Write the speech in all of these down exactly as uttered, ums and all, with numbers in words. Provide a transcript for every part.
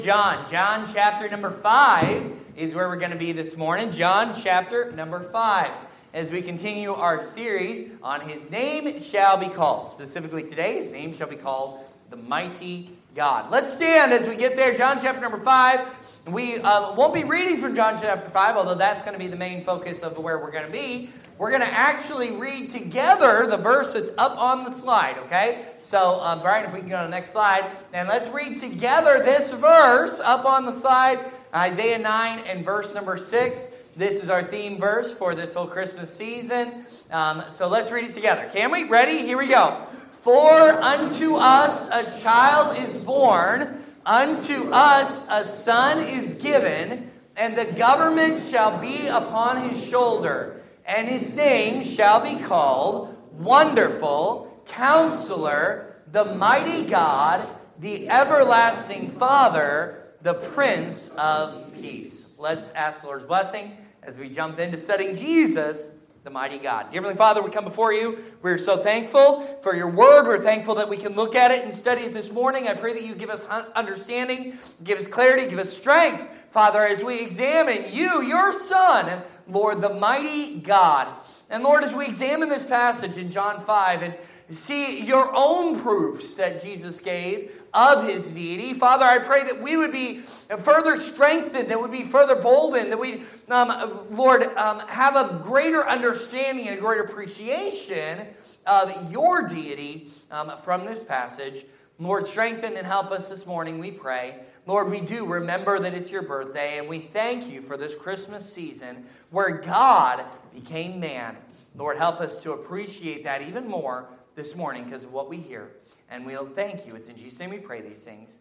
John. John chapter number five is where we're going to be this morning. John chapter number five. As we continue our series on His name shall be called. Specifically today, His name shall be called the Mighty God. Let's stand as we get there. John chapter number five. We uh, won't be reading from John chapter five, although that's going to be the main focus of where we're going to be. We're going to actually read together the verse that's up on the slide, okay? So, uh, Brian, if we can go to the next slide. And let's read together this verse up on the slide, Isaiah nine and verse number six. This is our theme verse for this whole Christmas season. Um, so let's read it together. Can we? Ready? Here we go. For unto us a child is born, unto us a son is given, and the government shall be upon his shoulder. And his name shall be called Wonderful, Counselor, the Mighty God, the Everlasting Father, the Prince of Peace. Let's ask the Lord's blessing as we jump into studying Jesus, the Mighty God. Dear Heavenly Father, we come before you. We're so thankful for your word. We're thankful that we can look at it and study it this morning. I pray that you give us understanding, give us clarity, give us strength, Father, as we examine you, your Son, Lord, the Mighty God. And Lord, as we examine this passage in John five and see your own proofs that Jesus gave of his deity, Father, I pray that we would be further strengthened, that would be further boldened, that we, um, Lord, um, have a greater understanding and a greater appreciation of your deity um, from this passage. Lord, strengthen and help us this morning, we pray. Lord, we do remember that it's your birthday, and we thank you for this Christmas season where God became man. Lord, help us to appreciate that even more this morning because of what we hear. And we'll thank you. It's in Jesus' name we pray these things.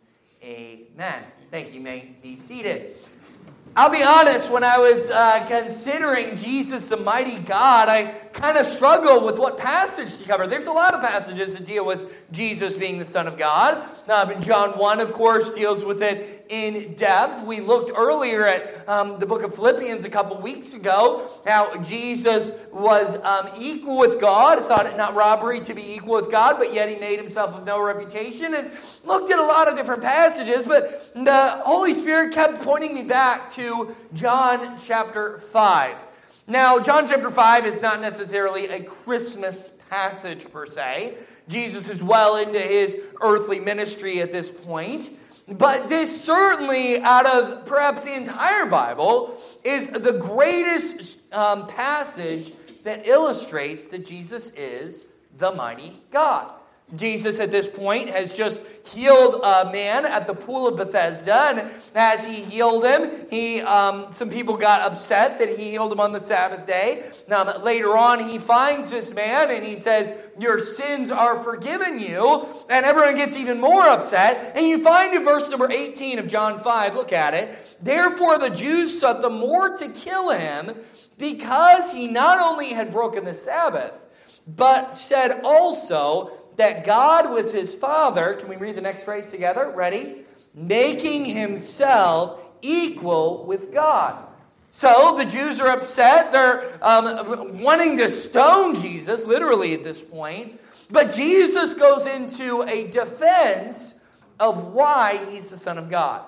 Amen. Thank you. You may be seated. I'll be honest, when I was uh, considering Jesus, the Mighty God, I kind of struggled with what passage to cover. There's a lot of passages that deal with Jesus being the Son of God. Um, John one, of course, deals with it in depth. We looked earlier at um, the book of Philippians a couple weeks ago, how Jesus was um, equal with God, thought it not robbery to be equal with God, but yet he made himself of no reputation, and looked at a lot of different passages, but the Holy Spirit kept pointing me back to to John chapter five. Now, John chapter five is not necessarily a Christmas passage per se. Jesus is well into his earthly ministry at this point. But this certainly, out of perhaps the entire Bible, is the greatest um, passage that illustrates that Jesus is the mighty God. Jesus at this point has just healed a man at the pool of Bethesda, and as he healed him, he um, some people got upset that he healed him on the Sabbath day. Now, later on, he finds this man and he says, "Your sins are forgiven you," and everyone gets even more upset. And you find in verse number eighteen of John five, look at it, "Therefore the Jews sought the more to kill him, because he not only had broken the Sabbath, but said also that God was his Father." Can we read the next phrase together? Ready? "Making himself equal with God." So the Jews are upset. They're um, wanting to stone Jesus, literally at this point. But Jesus goes into a defense of why he's the Son of God.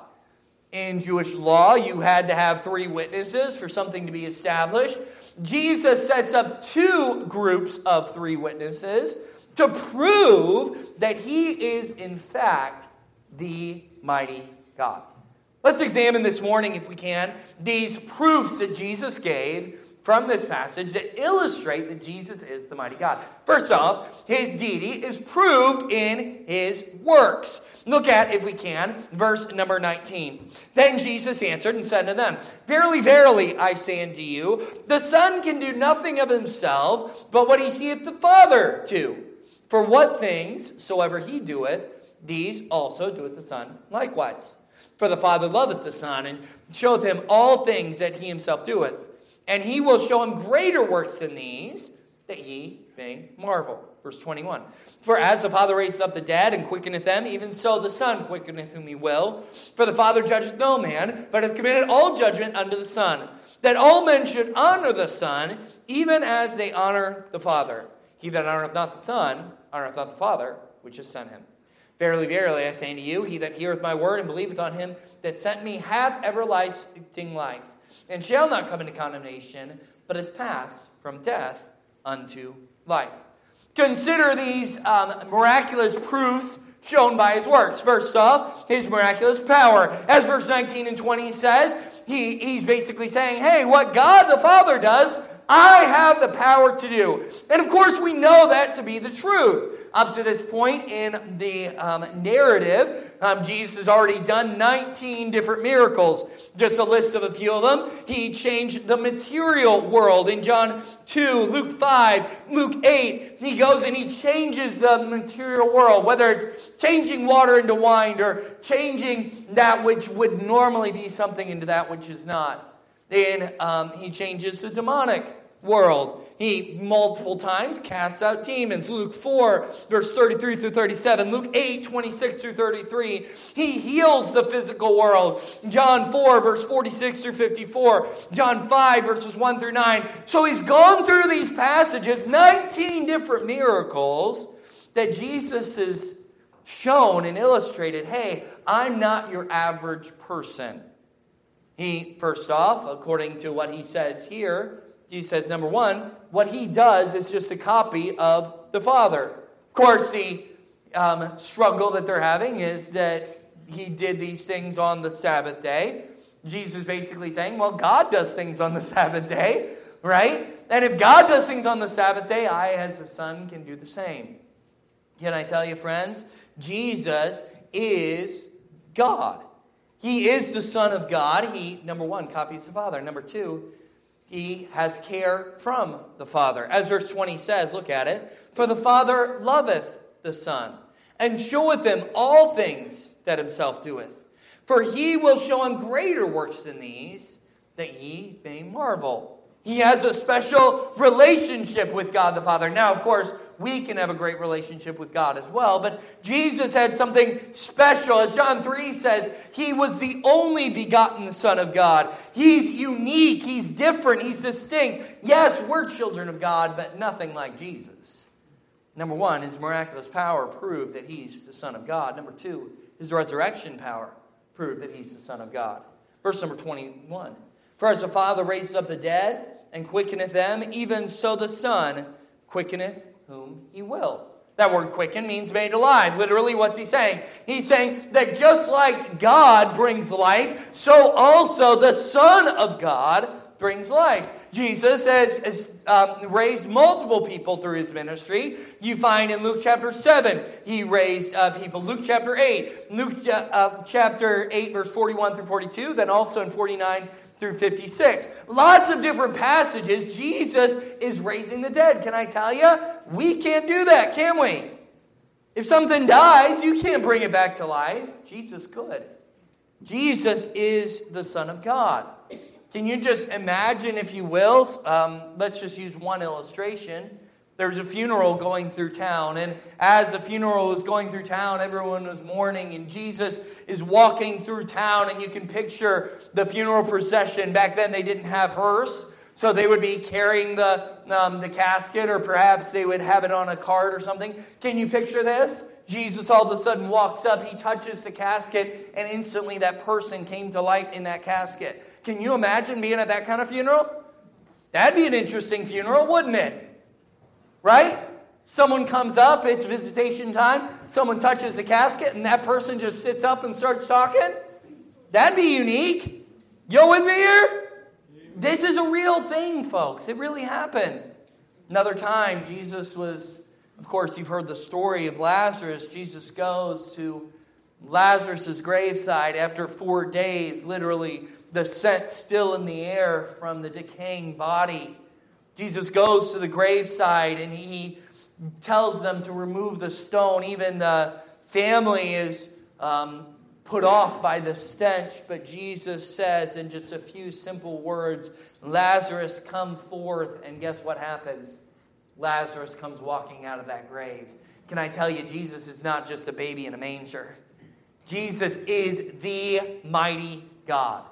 In Jewish law, you had to have three witnesses for something to be established. Jesus sets up two groups of three witnesses to prove that he is, in fact, the mighty God. Let's examine this morning, if we can, these proofs that Jesus gave from this passage that illustrate that Jesus is the mighty God. First off, his deity is proved in his works. Look at, if we can, verse number nineteen. "Then Jesus answered and said to them, Verily, verily, I say unto you, the Son can do nothing of himself, but what he seeth the Father do. For what things soever he doeth, these also doeth the Son likewise. For the Father loveth the Son, and showeth him all things that he himself doeth. And he will show him greater works than these, that ye may marvel." Verse twenty-one. "For as the Father raiseth up the dead, and quickeneth them, even so the Son quickeneth whom he will. For the Father judgeth no man, but hath committed all judgment unto the Son, that all men should honor the Son, even as they honor the Father. He that honoreth not the Son honoreth not the Father, which has sent him. Verily, verily, I say unto you, he that heareth my word and believeth on him that sent me hath everlasting life, and shall not come into condemnation, but is passed from death unto life. Consider these um, miraculous proofs shown by his works. First off, his miraculous power. As verse nineteen and twenty says, he, he's basically saying, hey, what God the Father does, I have the power to do. And of course, we know that to be the truth. Up to this point in the um, narrative, um, Jesus has already done nineteen different miracles. Just a list of a few of them. He changed the material world in John two, Luke five, Luke eight. He goes and he changes the material world, whether it's changing water into wine or changing that which would normally be something into that which is not. Then um, he changes the demonic world. He multiple times casts out demons. Luke four, verse thirty-three through thirty-seven. Luke eight, twenty-six through thirty-three. He heals the physical world. John four, verse forty-six through fifty-four. John five, verses one through nine. So he's gone through these passages, nineteen different miracles that Jesus has shown and illustrated. Hey, I'm not your average person. He, first off, according to what he says here, he says, number one, what he does is just a copy of the Father. Of course, the um, struggle that they're having is that he did these things on the Sabbath day. Jesus is basically saying, well, God does things on the Sabbath day, right? And if God does things on the Sabbath day, I, as a son, can do the same. Can I tell you, friends, Jesus is God. He is the Son of God. He, number one, copies the Father. Number two, he has care from the Father. As verse twenty says, look at it. For the Father loveth the Son, and showeth him all things that himself doeth. For he will show him greater works than these, that ye may marvel. He has a special relationship with God the Father. Now, of course, we can have a great relationship with God as well, but Jesus had something special. As John three says, he was the only begotten Son of God. He's unique, he's different, he's distinct. Yes, we're children of God, but nothing like Jesus. Number one, his miraculous power proved that he's the Son of God. Number two, his resurrection power proved that he's the Son of God. Verse number twenty-one. For as the Father raises up the dead and quickeneth them, even so the Son quickeneth whom he will. That word quicken means made alive. Literally, what's he saying? He's saying that just like God brings life, so also the Son of God brings life. Jesus has, has um, raised multiple people through his ministry. You find in Luke chapter seven, he raised uh, people. Luke chapter eight, Luke uh, chapter eight, verse forty-one through forty-two, then also in forty-nine through fifty-six. Lots of different passages. Jesus is raising the dead. Can I tell you? We can't do that, can we? If something dies, you can't bring it back to life. Jesus could. Jesus is the Son of God. Can you just imagine, if you will, um, let's just use one illustration. There was a funeral going through town, and as the funeral was going through town, everyone was mourning, and Jesus is walking through town, and you can picture the funeral procession. Back then, they didn't have hearse, so they would be carrying the, um, the casket, or perhaps they would have it on a cart or something. Can you picture this? Jesus all of a sudden walks up, he touches the casket, and instantly that person came to life in that casket. Can you imagine being at that kind of funeral? That'd be an interesting funeral, wouldn't it? Right? Someone comes up, it's visitation time, someone touches the casket, and that person just sits up and starts talking? That'd be unique. You with me here? This is a real thing, folks. It really happened. Another time, Jesus was, of course, you've heard the story of Lazarus. Jesus goes to Lazarus' graveside after four days, literally the scent still in the air from the decaying body. Jesus goes to the graveside and he tells them to remove the stone. Even the family is um, put off by the stench. But Jesus says in just a few simple words, Lazarus, come forth. And guess what happens? Lazarus comes walking out of that grave. Can I tell you, Jesus is not just a baby in a manger. Jesus is the mighty God.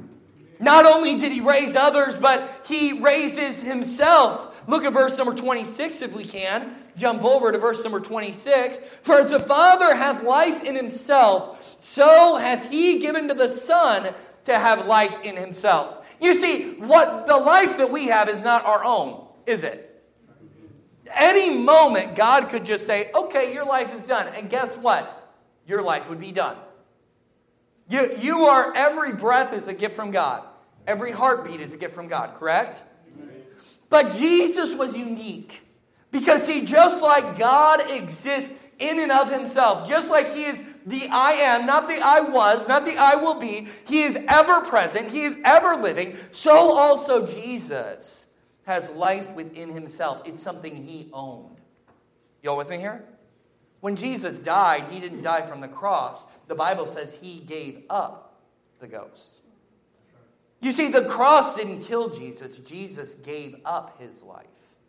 Not only did he raise others, but he raises himself. Look at verse number twenty-six if we can. jump over to verse number twenty-six. For as the Father hath life in himself, so hath he given to the Son to have life in himself. You see, what the life that we have is not our own, is it? Any moment, God could just say, okay, your life is done. And guess what? Your life would be done. You, you are, every breath is a gift from God. Every heartbeat is a gift from God, correct? But Jesus was unique. Because see, just like God exists in and of himself, just like he is the I am, not the I was, not the I will be, he is ever present, he is ever living, so also Jesus has life within himself. It's something he owned. Y'all with me here? When Jesus died, he didn't die from the cross. The Bible says he gave up the ghost. You see, the cross didn't kill Jesus. Jesus gave up his life.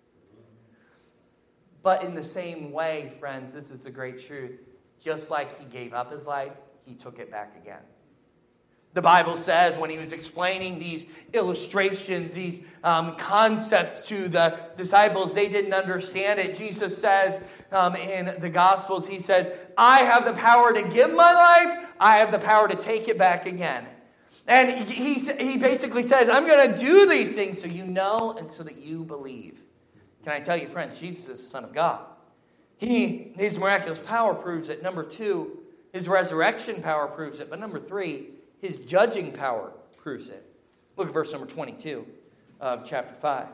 But in the same way, friends, this is a great truth. Just like he gave up his life, he took it back again. The Bible says when he was explaining these illustrations, these um, concepts to the disciples, they didn't understand it. Jesus says um, in the Gospels, he says, I have the power to give my life. I have the power to take it back again. And he, he basically says, I'm going to do these things so you know and so that you believe. Can I tell you, friends, Jesus is the Son of God. He, his miraculous power proves it. Number two, his resurrection power proves it. But number three, his judging power proves it. Look at verse number twenty-two of chapter five.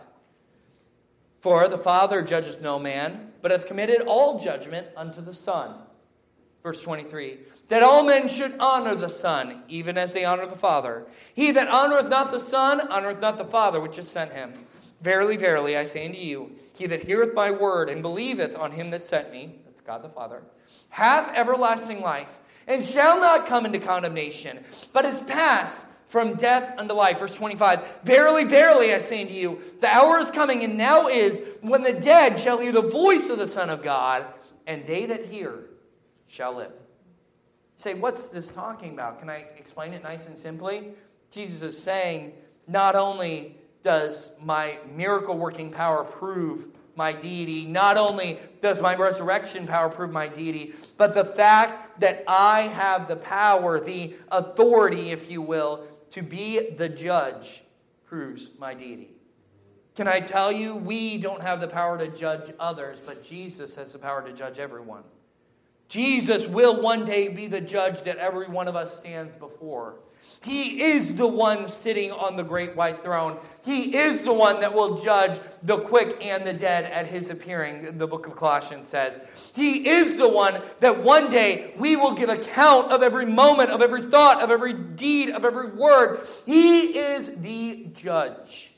For the Father judges no man, but hath committed all judgment unto the Son. Verse twenty-three. That all men should honor the Son, even as they honor the Father. He that honoreth not the Son, honoreth not the Father which has sent him. Verily, verily, I say unto you, he that heareth my word and believeth on him that sent me, that's God the Father, hath everlasting life, and shall not come into condemnation, but is passed from death unto life. Verse twenty-five, Verily, verily, I say unto you, the hour is coming, and now is, when the dead shall hear the voice of the Son of God, and they that hear shall live. You say, what's this talking about? Can I explain it nice and simply? Jesus is saying, not only does my miracle-working power prove my deity, not only does my resurrection power prove my deity, but the fact that I have the power, the authority, if you will, to be the judge proves my deity. Can I tell you, we don't have the power to judge others, but Jesus has the power to judge everyone. Jesus will one day be the judge that every one of us stands before. He is the one sitting on the great white throne. He is the one that will judge the quick and the dead at his appearing, the book of Colossians says. He is the one that one day we will give account of every moment, of every thought, of every deed, of every word. He is the judge.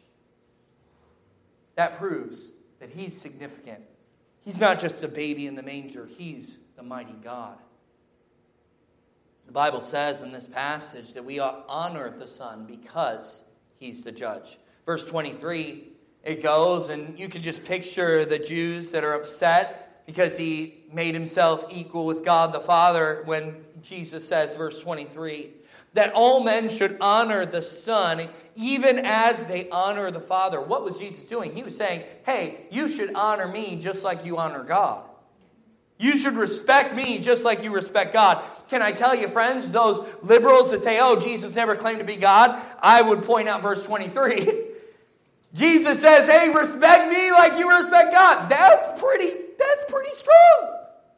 That proves that he's significant. He's not just a baby in the manger. He's the mighty God. The Bible says in this passage that we ought to honor the Son because he's the judge. Verse twenty-three, it goes, and you can just picture the Jews that are upset because he made himself equal with God the Father when Jesus says, verse twenty-three, that all men should honor the Son even as they honor the Father. What was Jesus doing? He was saying, hey, you should honor me just like you honor God. You should respect me just like you respect God. Can I tell you, friends, those liberals that say, oh, Jesus never claimed to be God, I would point out verse twenty-three. Jesus says, hey, respect me like you respect God. That's pretty, that's pretty strong.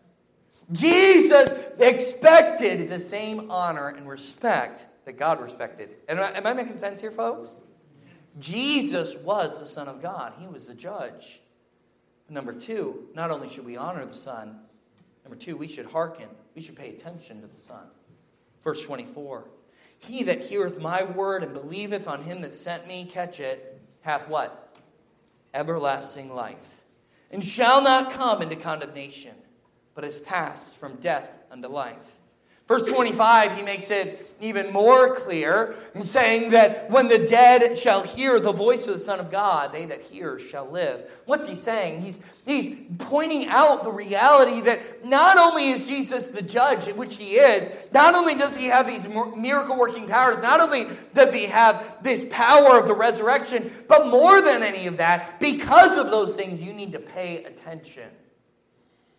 Jesus expected the same honor and respect that God respected. And am I making sense here, folks? Jesus was the Son of God. He was the judge. Number two, not only should we honor the Son, number two, we should hearken. We should pay attention to the Son. Verse twenty-four. He that heareth my word and believeth on him that sent me, catch it, hath what? Everlasting life. And shall not come into condemnation, but is passed from death unto life. Verse twenty-five, he makes it even more clear, saying that when the dead shall hear the voice of the Son of God, they that hear shall live. What's he saying? He's, he's pointing out the reality that not only is Jesus the judge, which he is, not only does he have these miracle-working powers, not only does he have this power of the resurrection, but more than any of that, because of those things, you need to pay attention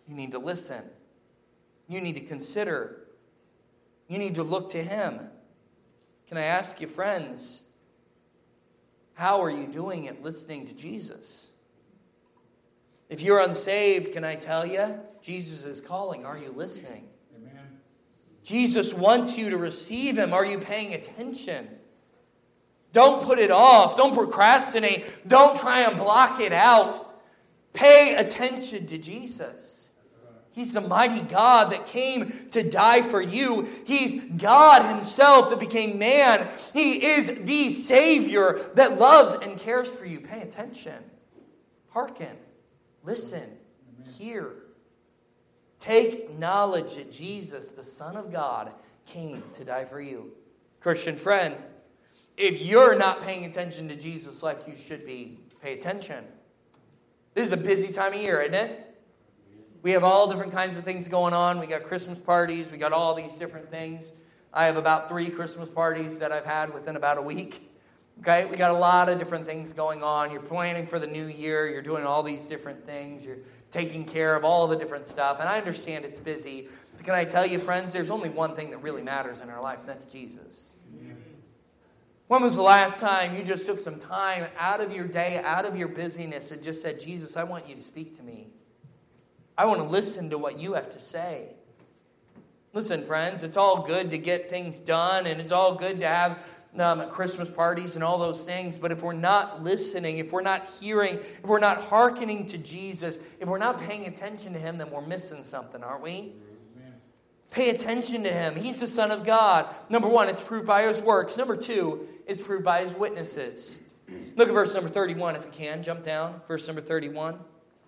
You need to listen. You need to consider. You need to look to Him. Can I ask you, friends, how are you doing at listening to Jesus? If you're unsaved, can I tell you, Jesus is calling. Are you listening? Amen. Jesus wants you to receive Him. Are you paying attention? Don't put it off. Don't procrastinate. Don't try and block it out. Pay attention to Jesus. He's the mighty God that came to die for you. He's God Himself that became man. He is the Savior that loves and cares for you. Pay attention. Hearken. Listen. Amen. Hear. Take knowledge that Jesus, the Son of God, came to die for you. Christian friend, if you're not paying attention to Jesus like you should be, pay attention. This is a busy time of year, isn't it? We have all different kinds of things going on. We got Christmas parties. We got all these different things. I have about three Christmas parties that I've had within about a week. Okay, we got a lot of different things going on. You're planning for the new year. You're doing all these different things. You're taking care of all the different stuff. And I understand it's busy. But can I tell you, friends, there's only one thing that really matters in our life, and that's Jesus. When was the last time you just took some time out of your day, out of your busyness, and just said, Jesus, I want you to speak to me. I want to listen to what you have to say. Listen, friends, it's all good to get things done, and it's all good to have um, Christmas parties and all those things, but if we're not listening, if we're not hearing, if we're not hearkening to Jesus, if we're not paying attention to Him, then we're missing something, aren't we? Amen. Pay attention to Him. He's the Son of God. Number one, it's proved by His works. Number two, it's proved by His witnesses. Look at verse number thirty-one if you can. Jump down. Verse number thirty-one.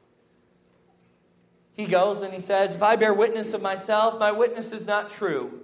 He goes and he says, if I bear witness of myself, my witness is not true.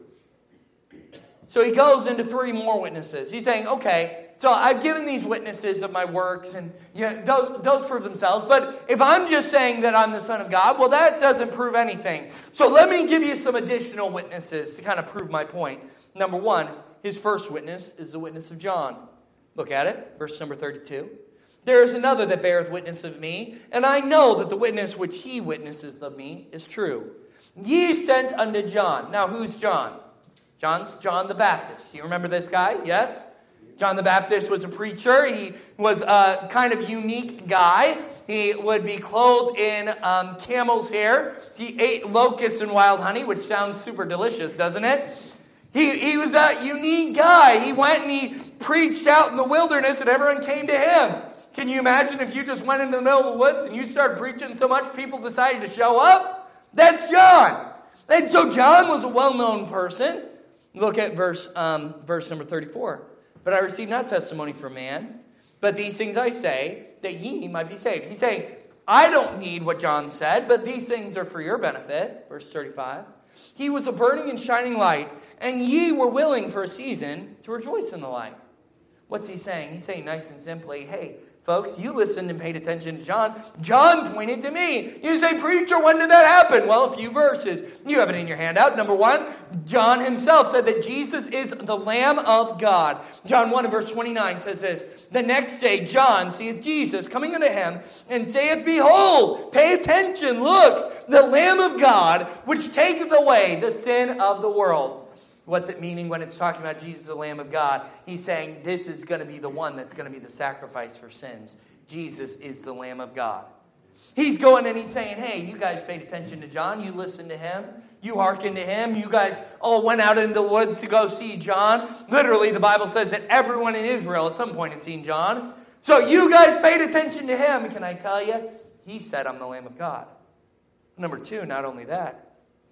So he goes into three more witnesses. He's saying, okay, so I've given these witnesses of my works, and yeah, those, those prove themselves. But if I'm just saying that I'm the Son of God, well, that doesn't prove anything. So let me give you some additional witnesses to kind of prove my point. Number one, his first witness is the witness of John. Look at it, verse number thirty-two. There is another that beareth witness of me, and I know that the witness which he witnesses of me is true. Ye sent unto John. Now, who's John? John's John the Baptist. You remember this guy? Yes? John the Baptist was a preacher. He was a kind of unique guy. He would be clothed in um, camel's hair. He ate locusts and wild honey, which sounds super delicious, doesn't it? He, he was a unique guy. He went and he preached out in the wilderness, and everyone came to him. Can you imagine if you just went into the middle of the woods and you started preaching so much people decided to show up? That's John. And so John was a well-known person. Look at verse um, verse number thirty-four. But I received not testimony from man, but these things I say, that ye might be saved. He's saying, I don't need what John said, but these things are for your benefit. Verse thirty-five. He was a burning and shining light, and ye were willing for a season to rejoice in the light. What's he saying? He's saying nice and simply, hey, folks, you listened and paid attention to John. John pointed to me. You say, preacher, when did that happen? Well, a few verses. You have it in your handout. Number one, John himself said that Jesus is the Lamb of God. John one and verse twenty-nine says this. The next day, John seeth Jesus coming unto him and saith, behold, pay attention, look, the Lamb of God, which taketh away the sin of the world. What's it meaning when it's talking about Jesus, the Lamb of God? He's saying this is going to be the one that's going to be the sacrifice for sins. Jesus is the Lamb of God. He's going and he's saying, hey, you guys paid attention to John. You listened to him. You hearkened to him. You guys all went out in the woods to go see John. Literally, the Bible says that everyone in Israel at some point had seen John. So you guys paid attention to him. Can I tell you? He said, I'm the Lamb of God. Number two, not only that,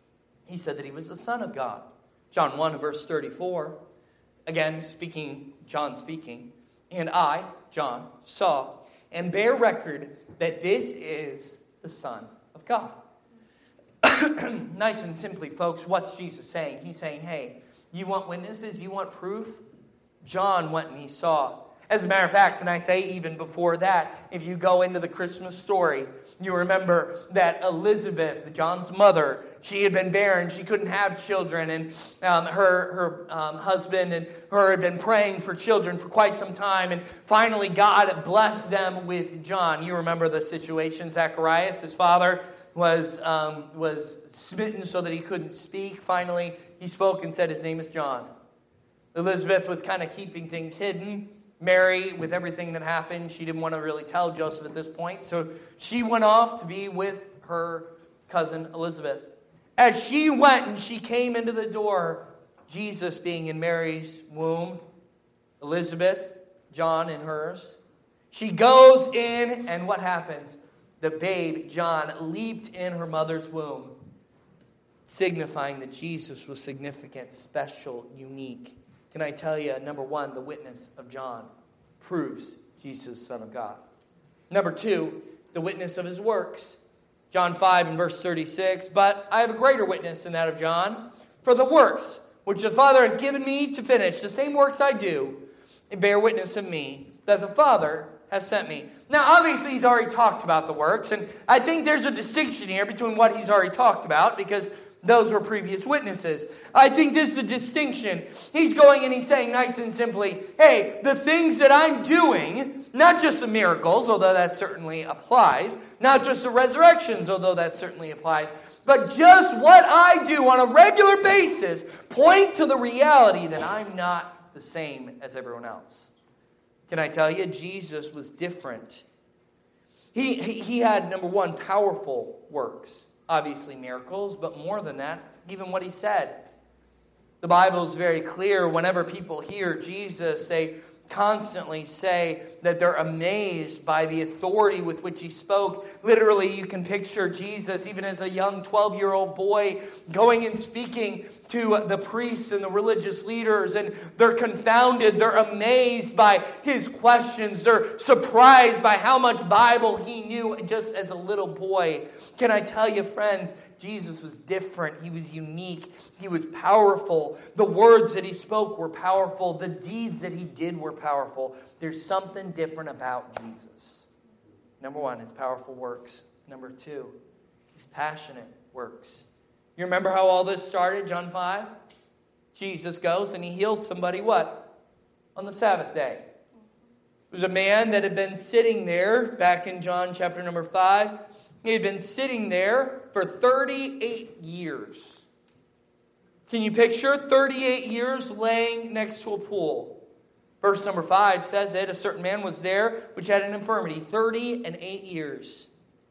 he said that he was the Son of God. John one, verse thirty-four, again, speaking, John speaking, and I, John, saw and bear record that this is the Son of God. Nice and simply, folks, what's Jesus saying? He's saying, hey, you want witnesses? You want proof? John went and he saw. As a matter of fact, can I say even before that, if you go into the Christmas story, you remember that Elizabeth, John's mother, she had been barren. She couldn't have children. And um, her, her um, husband and her had been praying for children for quite some time. And finally, God blessed them with John. You remember the situation. Zacharias, his father, was, um, was smitten so that he couldn't speak. Finally, he spoke and said his name is John. Elizabeth was kind of keeping things hidden. Mary, with everything that happened, she didn't want to really tell Joseph at this point. So she went off to be with her cousin Elizabeth. As she went and she came into the door, Jesus being in Mary's womb, Elizabeth, John in hers, she goes in, and what happens? The babe, John, leaped in her mother's womb, signifying that Jesus was significant, special, unique. Can I tell you, number one, the witness of John proves Jesus is the Son of God. Number two, the witness of his works. John five and verse thirty-six, but I have a greater witness than that of John, for the works which the Father hath given me to finish, the same works I do, and bear witness of me, that the Father has sent me. Now, obviously, he's already talked about the works, and I think there's a distinction here between what he's already talked about, because those were previous witnesses. I think this is a distinction. He's going and he's saying nice and simply, hey, the things that I'm doing, not just the miracles, although that certainly applies, not just the resurrections, although that certainly applies, but just what I do on a regular basis point to the reality that I'm not the same as everyone else. Can I tell you, Jesus was different. He, he, he had, number one, powerful works. Obviously miracles, but more than that, even what he said. The Bible is very clear. Whenever people hear Jesus, they constantly say that they're amazed by the authority with which he spoke. Literally, you can picture Jesus, even as a young twelve-year-old boy, going and speaking to the priests and the religious leaders, and they're confounded, they're amazed by his questions, they're surprised by how much Bible he knew just as a little boy. Can I tell you, friends, Jesus was different. He was unique. He was powerful. The words that he spoke were powerful. The deeds that he did were powerful. There's something different about Jesus. Number one, his powerful works. Number two, his passionate works. You remember how all this started, John five? Jesus goes and he heals somebody, what? On the Sabbath day. It was a man that had been sitting there back in John chapter number five. He had been sitting there for thirty-eight years. Can you picture thirty-eight years laying next to a pool? Verse number five says it, a certain man was there which had an infirmity, thirty and eight years.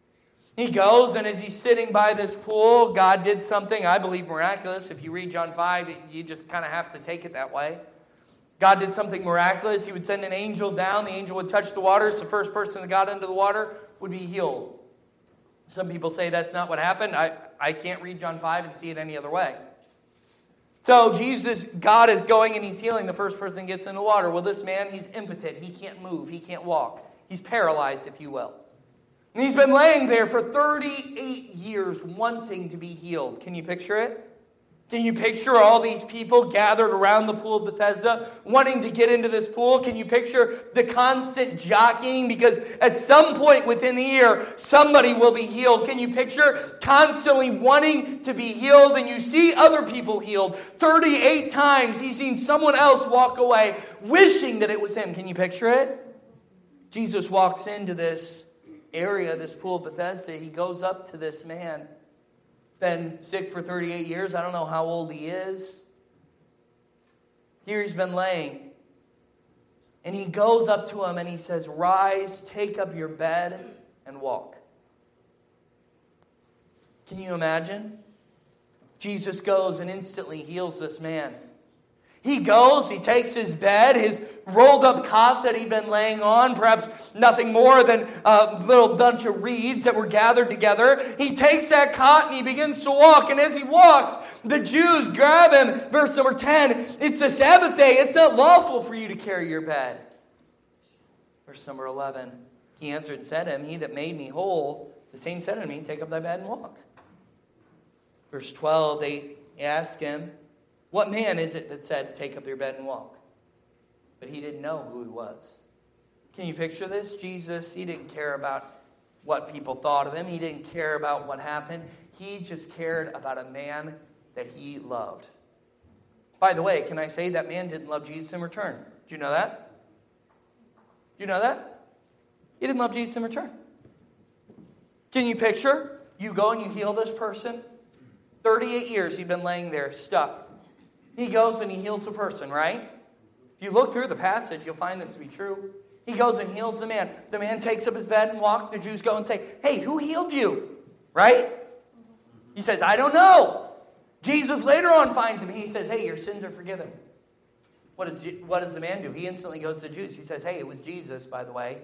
He goes, and as he's sitting by this pool, God did something, I believe, miraculous. If you read John five, you just kind of have to take it that way. God did something miraculous. He would send an angel down. The angel would touch the waters. The first person that got into the water would be healed. Some people say that's not what happened. I, I can't read John five and see it any other way. So Jesus, God is going and he's healing. The first person gets in the water. Well, this man, he's impotent. He can't move. He can't walk. He's paralyzed, if you will. And he's been laying there for thirty-eight years wanting to be healed. Can you picture it? Can you picture all these people gathered around the pool of Bethesda wanting to get into this pool? Can you picture the constant jockeying? Because at some point within the year, somebody will be healed. Can you picture constantly wanting to be healed? And you see other people healed. thirty-eight times he's seen someone else walk away wishing that it was him. Can you picture it? Jesus walks into this area, this pool of Bethesda. He goes up to this man. Been sick for thirty-eight years. I don't know how old he is. Here he's been laying. And he goes up to him and he says, "Rise, take up your bed and walk." Can you imagine? Jesus goes and instantly heals this man. He goes, he takes his bed, his rolled up cot that he'd been laying on, perhaps nothing more than a little bunch of reeds that were gathered together. He takes that cot and he begins to walk. And as he walks, the Jews grab him. Verse number ten, it's a Sabbath day. It's not lawful for you to carry your bed. Verse number eleven, he answered and said to him, "He that made me whole, the same said unto me, take up thy bed and walk." Verse twelve, they ask him, "What man is it that said, take up your bed and walk?" But he didn't know who he was. Can you picture this? Jesus, he didn't care about what people thought of him. He didn't care about what happened. He just cared about a man that he loved. By the way, can I say that man didn't love Jesus in return? Do you know that? Do you know that? He didn't love Jesus in return. Can you picture? You go and you heal this person. thirty-eight years he'd been laying there stuck. He goes and he heals a person, right? If you look through the passage, you'll find this to be true. He goes and heals the man. The man takes up his bed and walks. The Jews go and say, hey, who healed you? Right? He says, I don't know. Jesus later on finds him. He says, hey, your sins are forgiven. What does, what does the man do? He instantly goes to the Jews. He says, hey, it was Jesus, by the way.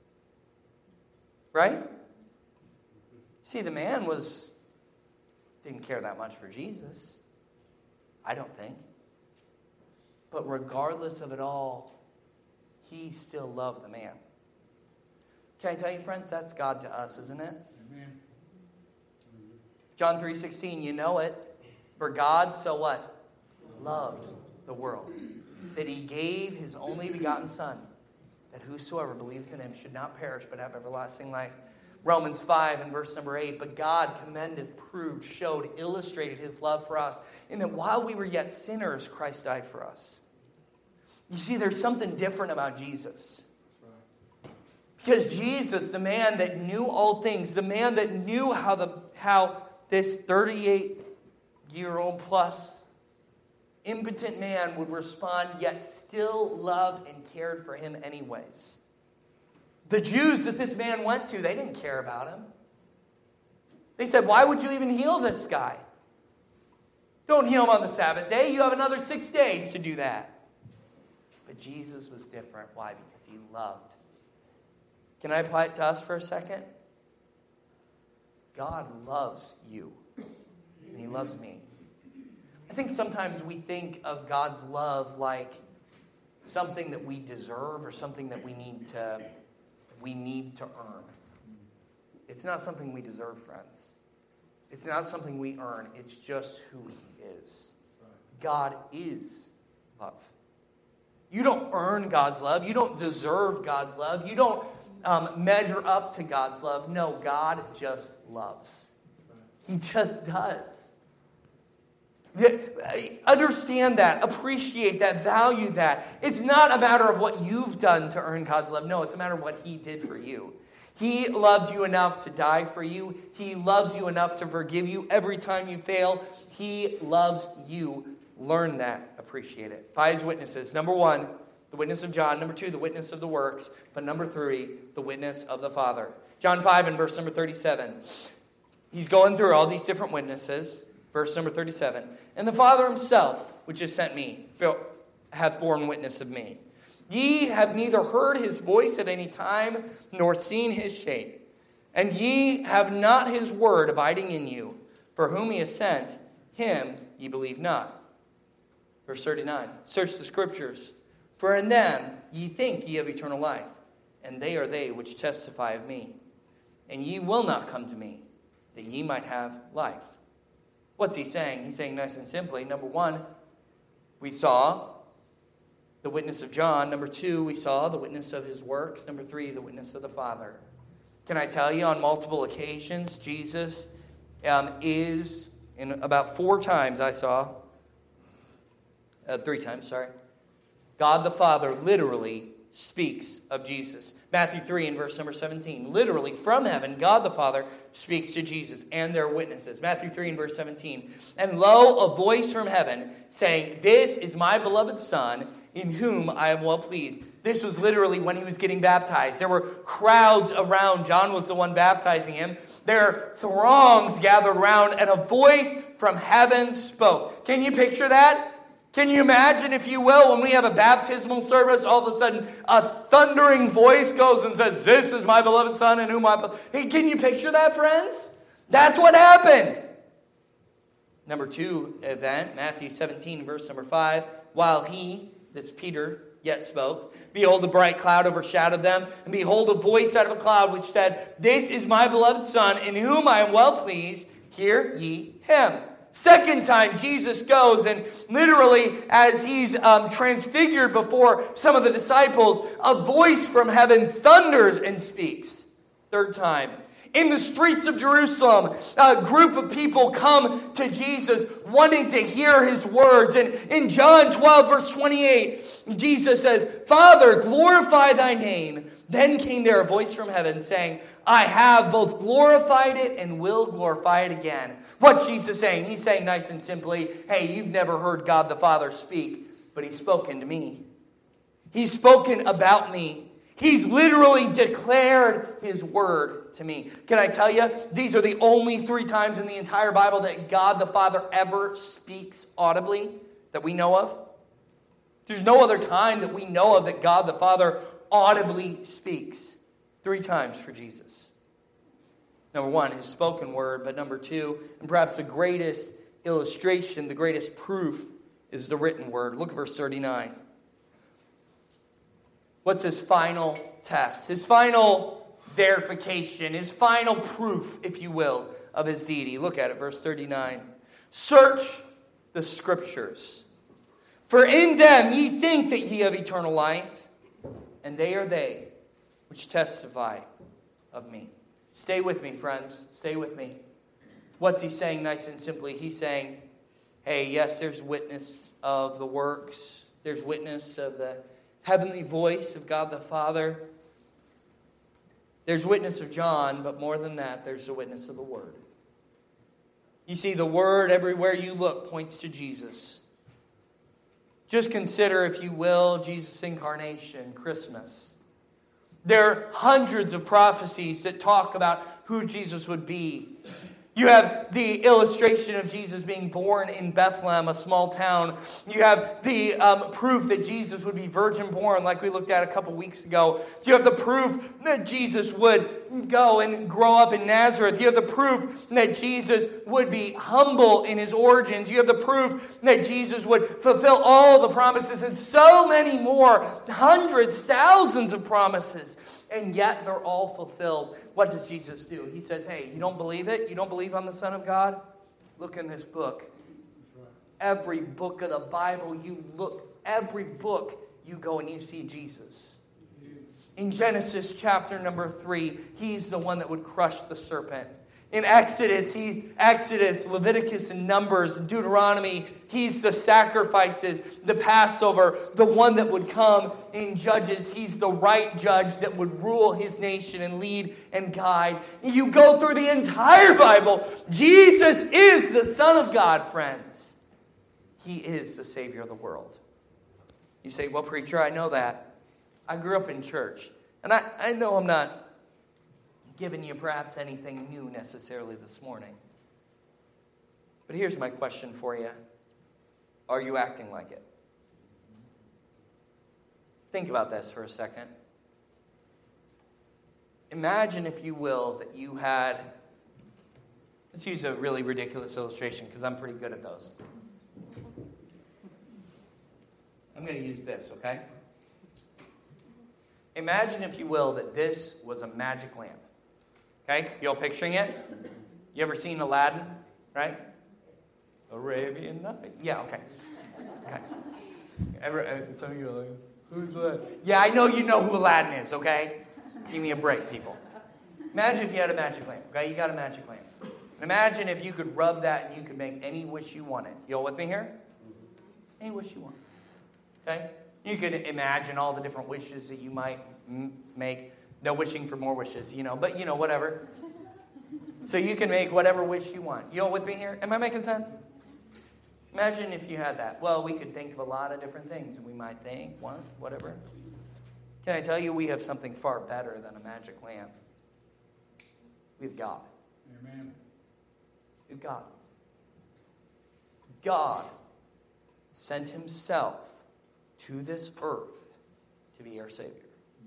Right? See, the man was didn't care that much for Jesus. I don't think. But regardless of it all, he still loved the man. Can I tell you, friends, that's God to us, isn't it? Amen. John three sixteen, you know it. For God so what? Loved the world, that he gave his only begotten Son, that whosoever believeth in him should not perish, but have everlasting life. Romans five and verse number eight, but God commendeth, proved, showed, illustrated his love for us, in that while we were yet sinners, Christ died for us. You see, there's something different about Jesus. Because Jesus, the man that knew all things, the man that knew how the how this thirty-eight-year-old plus impotent man would respond, yet still loved and cared for him anyways. The Jews that this man went to, they didn't care about him. They said, why would you even heal this guy? Don't heal him on the Sabbath day. You have another six days to do that. But Jesus was different. Why? Because he loved. Can I apply it to us for a second? God loves you. And he loves me. I think sometimes we think of God's love like something that we deserve or something that we need to we need to earn. It's not something we deserve, friends. It's not something we earn. It's just who he is. God is love. You don't earn God's love. You don't deserve God's love. You don't um, measure up to God's love. No, God just loves. He just does. Understand that, appreciate that, value that. It's not a matter of what you've done to earn God's love. No, it's a matter of what he did for you. He loved you enough to die for you. He loves you enough to forgive you every time you fail. He loves you. Learn that, appreciate it. By his witnesses. Number one, the witness of John. Number two, the witness of the works. But number three, the witness of the Father. John five and verse number thirty-seven. He's going through all these different witnesses. Verse number thirty-seven. And the Father himself, which has sent me, hath borne witness of me. Ye have neither heard his voice at any time, nor seen his shape. And ye have not his word abiding in you. For whom he has sent, him ye believe not. Verse thirty-nine. Search the scriptures, for in them ye think ye have eternal life. And they are they which testify of me. And ye will not come to me, that ye might have life. What's he saying? He's saying nice and simply, number one, we saw the witness of John. Number two, we saw the witness of his works. Number three, the witness of the Father. Can I tell you, on multiple occasions, Jesus um, is, in about four times I saw, uh, three times, sorry, God the Father literally speaks of Jesus. Matthew three and verse number seventeen. Literally from heaven, God the Father speaks to Jesus and their witnesses. Matthew three and verse seventeen. And lo, a voice from heaven saying, this is my beloved Son, in whom I am well pleased. This was literally when he was getting baptized. There were crowds around. John was the one baptizing him. There are throngs gathered around, and a voice from heaven spoke. Can you picture that? Can you imagine, if you will, when we have a baptismal service, all of a sudden a thundering voice goes and says, this is my beloved Son in whom I... Be-. Hey, can you picture that, friends? That's what happened. Number two event, Matthew seventeen, verse number five. While he, that's Peter, yet spoke, behold, a bright cloud overshadowed them, and behold, a voice out of a cloud which said, this is my beloved Son, in whom I am well pleased. Hear ye him. Second time, Jesus goes, and literally, as he's um, transfigured before some of the disciples, a voice from heaven thunders and speaks. Third time, In the streets of Jerusalem, a group of people come to Jesus wanting to hear his words. And in John twelve, verse twenty-eight, Jesus says, Father, glorify thy name. Then came there a voice from heaven saying, I have both glorified it and will glorify it again. What's Jesus saying? He's saying nice and simply, hey, you've never heard God the Father speak, but he's spoken to me. He's spoken about me. He's literally declared his word to me. Can I tell you, these are the only three times in the entire Bible that God the Father ever speaks audibly that we know of. There's no other time that we know of that God the Father audibly speaks. Three times for Jesus. Number one, his spoken word. But number two, and perhaps the greatest illustration, the greatest proof, is the written word. Look at verse thirty-nine. What's his final test? His final verification, his final proof, if you will, of his deity. Look at it, verse thirty-nine. Search the scriptures, for in them ye think that ye have eternal life, and they are they which testify of me. Stay with me, friends. Stay with me. What's he saying nice and simply? He's saying, hey, yes, there's witness of the works. There's witness of the heavenly voice of God the Father. There's witness of John, but more than that, there's the witness of the Word. You see, the Word, everywhere you look, points to Jesus. Just consider, if you will, Jesus' incarnation, Christmas. There are hundreds of prophecies that talk about who Jesus would be. You have the illustration of Jesus being born in Bethlehem, a small town. You have the um, proof that Jesus would be virgin born, like we looked at a couple weeks ago. You have the proof that Jesus would go and grow up in Nazareth. You have the proof that Jesus would be humble in his origins. You have the proof that Jesus would fulfill all the promises and so many more, hundreds, thousands of promises. And yet they're all fulfilled. What does Jesus do? He says, hey, you don't believe it? You don't believe I'm the Son of God? Look in this book. Every book of the Bible, you look, every book, you go and you see Jesus. In Genesis chapter number three, he's the one that would crush the serpent. In Exodus, he, Exodus, Leviticus, and Numbers, and Deuteronomy, he's the sacrifices, the Passover, the one that would come in Judges. He's the right judge that would rule his nation and lead and guide. You go through the entire Bible. Jesus is the Son of God, friends. He is the Savior of the world. You say, well, preacher, I know that. I grew up in church. And I, I know I'm not giving you perhaps anything new necessarily this morning. But here's my question for you. Are you acting like it? Think about this for a second. Imagine, if you will, that you had... Let's use a really ridiculous illustration because I'm pretty good at those. I'm going to use this, okay? Imagine, if you will, that this was a magic lamp. Okay, you all picturing it? You ever seen Aladdin, right? Arabian Nights. Yeah, okay. Okay. Ever, uh, some of you are like, who's Aladdin? Yeah, I know you know who Aladdin is, okay? Give me a break, people. Imagine if you had a magic lamp, okay? You got a magic lamp. And imagine if you could rub that and you could make any wish you wanted. You all with me here? Any wish you want. Okay? You could imagine all the different wishes that you might m- make. No wishing for more wishes, you know, but, you know, whatever. So you can make whatever wish you want. You all with me here? Am I making sense? Imagine if you had that. Well, we could think of a lot of different things. We might think, want, whatever. Can I tell you, we have something far better than a magic lamp. We've God. Amen. We've God. God sent himself to this earth to be our Savior.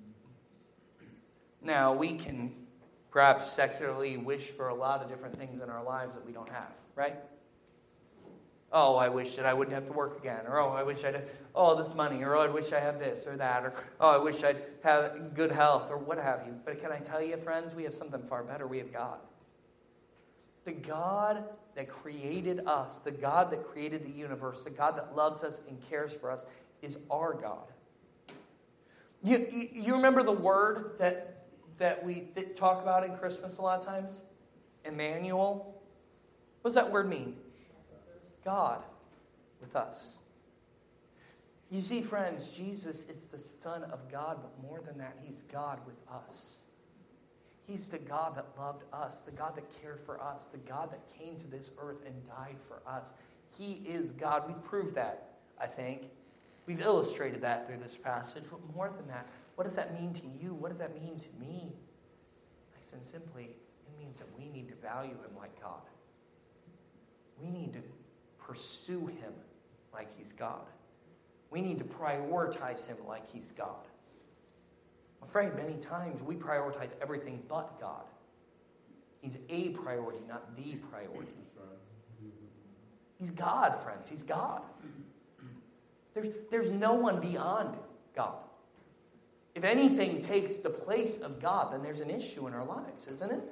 Now, we can perhaps secularly wish for a lot of different things in our lives that we don't have, right? Oh, I wish that I wouldn't have to work again. Or, oh, I wish I'd have, oh, this money. Or, oh, I wish I had this or that. Or, oh, I wish I'd have good health or what have you. But can I tell you, friends, we have something far better. We have God. The God that created us, the God that created the universe, the God that loves us and cares for us is our God. You, you, you remember the word that that we th- talk about in Christmas a lot of times? Emmanuel. What does that word mean? God with us. You see, friends, Jesus is the Son of God, but more than that, He's God with us. He's the God that loved us, the God that cared for us, the God that came to this earth and died for us. He is God. We proved that, I think. We've illustrated that through this passage. But more than that, what does that mean to you? What does that mean to me? Nice and simply, it means that we need to value Him like God. We need to pursue Him like He's God. We need to prioritize Him like He's God. I'm afraid many times we prioritize everything but God. He's a priority, not the priority. He's God, friends. He's God. There's, there's no one beyond God. If anything takes the place of God, then there's an issue in our lives, isn't it?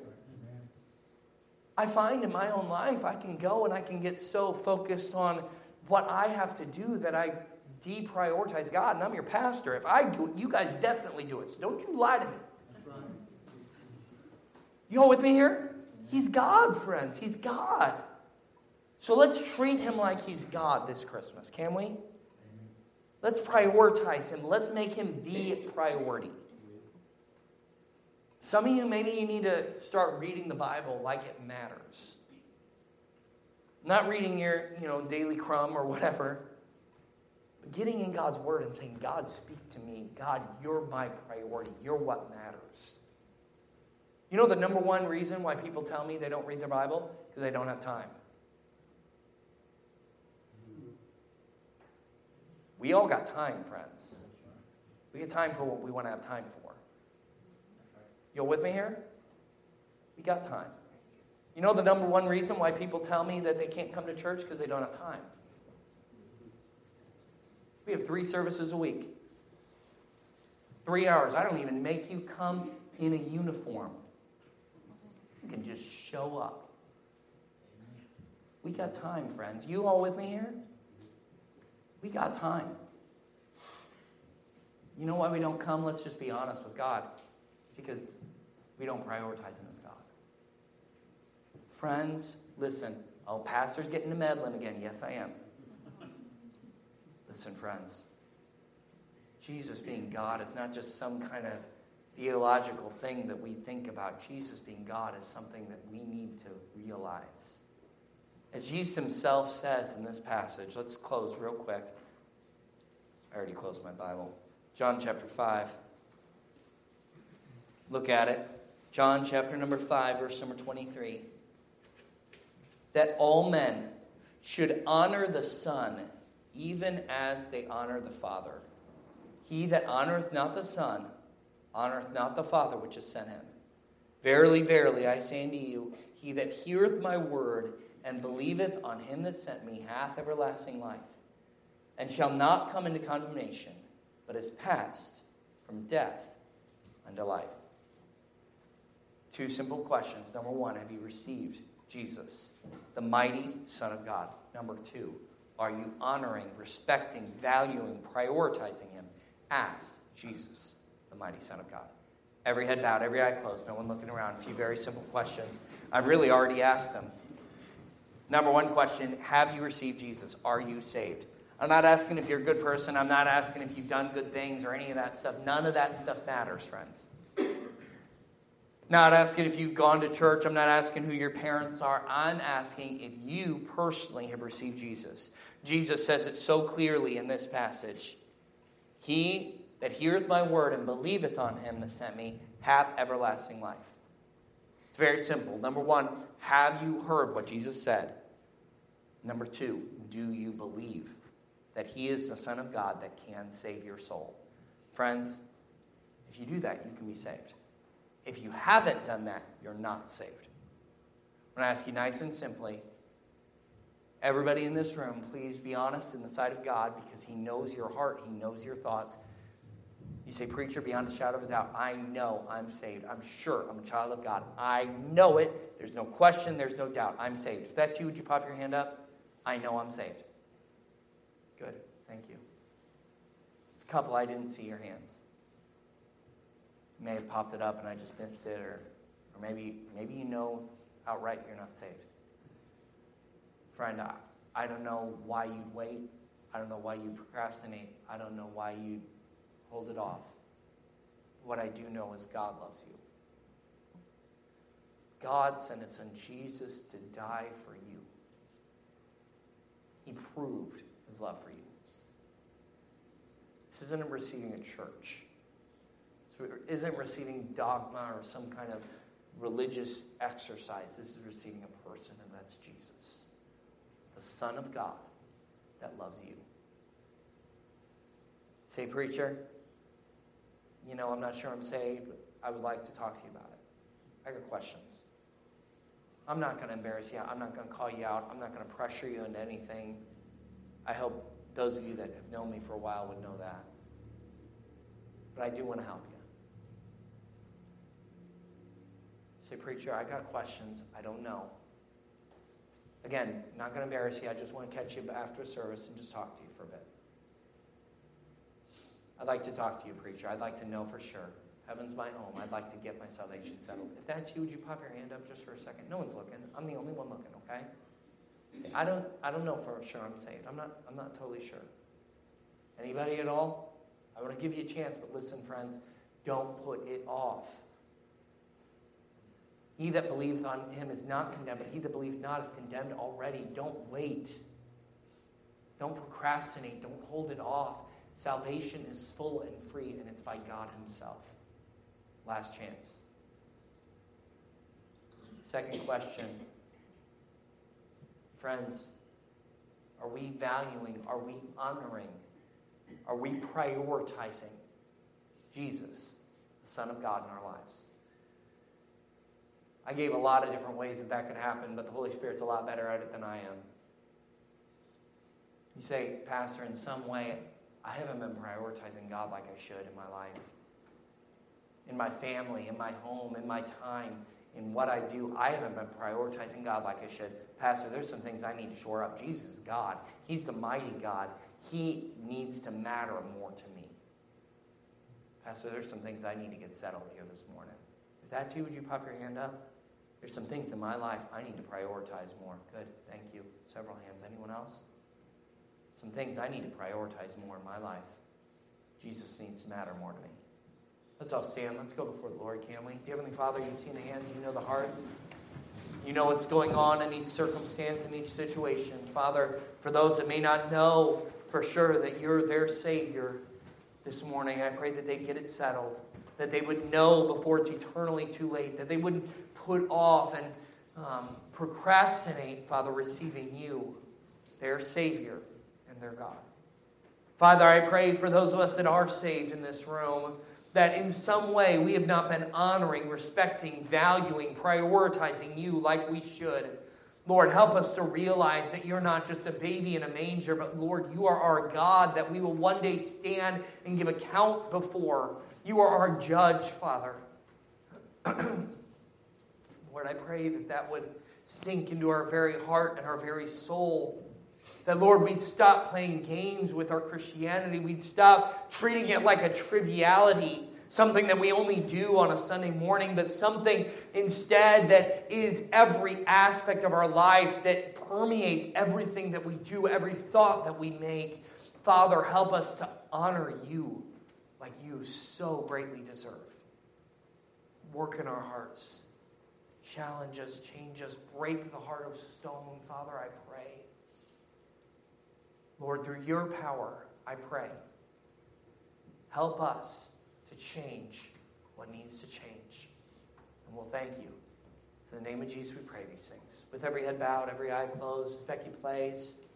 I find in my own life, I can go and I can get so focused on what I have to do that I deprioritize God. And I'm your pastor. If I do it, you guys definitely do it. So don't you lie to me. You all with me here? He's God, friends. He's God. So let's treat Him like He's God this Christmas, can we? Let's prioritize Him. Let's make Him the priority. Some of you, maybe you need to start reading the Bible like it matters. Not reading your, you know, Daily Crumb or whatever. But getting in God's Word and saying, God, speak to me. God, you're my priority. You're what matters. You know the number one reason why people tell me they don't read their Bible? Because they don't have time. We all got time, friends. We get time for what we want to have time for. You all with me here? We got time. You know the number one reason why people tell me that they can't come to church? Because they don't have time. We have three services a week. Three hours. I don't even make you come in a uniform. You can just show up. We got time, friends. You all with me here? We got time. You know why we don't come? Let's just be honest with God. Because we don't prioritize Him as God. Friends, listen. Oh, pastor's getting to meddling again. Yes, I am. Listen, friends. Jesus being God is not just some kind of theological thing that we think about. Jesus being God is something that we need to realize. As Jesus Himself says in this passage, let's close real quick. I already closed my Bible. John chapter five. Look at it. John chapter number five, verse number twenty-three. That all men should honor the Son, even as they honor the Father. He that honoreth not the Son, honoreth not the Father which has sent Him. Verily, verily, I say unto you, he that heareth my word, and believeth on Him that sent me, hath everlasting life, and shall not come into condemnation, but is passed from death unto life. Two simple questions. Number one, have you received Jesus, the mighty Son of God? Number two, are you honoring, respecting, valuing, prioritizing Him as Jesus, the mighty Son of God? Every head bowed, every eye closed, no one looking around. A few very simple questions. I've really already asked them. Number one question, have you received Jesus? Are you saved? I'm not asking if you're a good person. I'm not asking if you've done good things or any of that stuff. None of that stuff matters, friends. Not asking if you've gone to church. I'm not asking who your parents are. I'm asking if you personally have received Jesus. Jesus says it so clearly in this passage. He that heareth my word and believeth on Him that sent me hath everlasting life. It's very simple. Number one, have you heard what Jesus said? Number two, do you believe that He is the Son of God that can save your soul? Friends, if you do that, you can be saved. If you haven't done that, you're not saved. I'm going to ask you nice and simply, everybody in this room, please be honest in the sight of God, because He knows your heart. He knows your thoughts. You say, preacher, beyond a shadow of a doubt, I know I'm saved. I'm sure I'm a child of God. I know it. There's no question. There's no doubt. I'm saved. If that's you, would you pop your hand up? I know I'm saved. Good. Thank you. There's a couple I didn't see your hands. You may have popped it up and I just missed it, or, or maybe maybe you know outright you're not saved. Friend, I, I don't know why you'd wait. I don't know why you procrastinate. I don't know why you hold it off. What I do know is God loves you. God sent his son Jesus to die for you. He proved his love for you. This isn't receiving a church. This isn't receiving dogma or some kind of religious exercise. This is receiving a person, and that's Jesus, the Son of God that loves you. Say, preacher, you know, I'm not sure I'm saved, but I would like to talk to you about it. I got questions. I'm not going to embarrass you. I'm not going to call you out. I'm not going to pressure you into anything. I hope those of you that have known me for a while would know that. But I do want to help you. Say, preacher, I got questions. I don't know. Again, not going to embarrass you. I just want to catch you after service and just talk to you for a bit. I'd like to talk to you, preacher. I'd like to know for sure. Heaven's my home. I'd like to get my salvation settled. If that's you, would you pop your hand up just for a second? No one's looking. I'm the only one looking, okay? Say, I don't I don't know for sure I'm saved. I'm not I'm not totally sure. Anybody at all? I want to give you a chance, but listen, friends, don't put it off. He that believeth on him is not condemned, but he that believeth not is condemned already. Don't wait. Don't procrastinate. Don't hold it off. Salvation is full and free, and it's by God himself. Last chance. Second question. Friends, are we valuing, are we honoring, are we prioritizing Jesus, the Son of God, in our lives? I gave a lot of different ways that that could happen, but the Holy Spirit's a lot better at it than I am. You say, Pastor, in some way, I haven't been prioritizing God like I should in my life. In my family, in my home, in my time, in what I do, I haven't been prioritizing God like I should. Pastor, there's some things I need to shore up. Jesus is God. He's the mighty God. He needs to matter more to me. Pastor, there's some things I need to get settled here this morning. If that's you, would you pop your hand up? There's some things in my life I need to prioritize more. Good, thank you. Several hands. Anyone else? Some things I need to prioritize more in my life. Jesus needs to matter more to me. Let's all stand. Let's go before the Lord, can we? Dear Heavenly Father, you've seen the hands, you know the hearts. You know what's going on in each circumstance, in each situation. Father, for those that may not know for sure that you're their Savior this morning, I pray that they get it settled, that they would know before it's eternally too late, that they wouldn't put off and um, procrastinate, Father, receiving you, their Savior and their God. Father, I pray for those of us that are saved in this room, that in some way we have not been honoring, respecting, valuing, prioritizing you like we should. Lord, help us to realize that you're not just a baby in a manger, but Lord, you are our God that we will one day stand and give account before. You are our judge, Father. Lord, I pray that that would sink into our very heart and our very soul. That, Lord, we'd stop playing games with our Christianity. We'd stop treating it like a triviality, something that we only do on a Sunday morning, but something instead that is every aspect of our life, that permeates everything that we do, every thought that we make. Father, help us to honor you like you so greatly deserve. Work in our hearts. Challenge us, change us, break the heart of stone. Father, I pray. Lord, through your power, I pray, help us to change what needs to change. And we'll thank you. In the name of Jesus, we pray these things. With every head bowed, every eye closed, as Becky plays.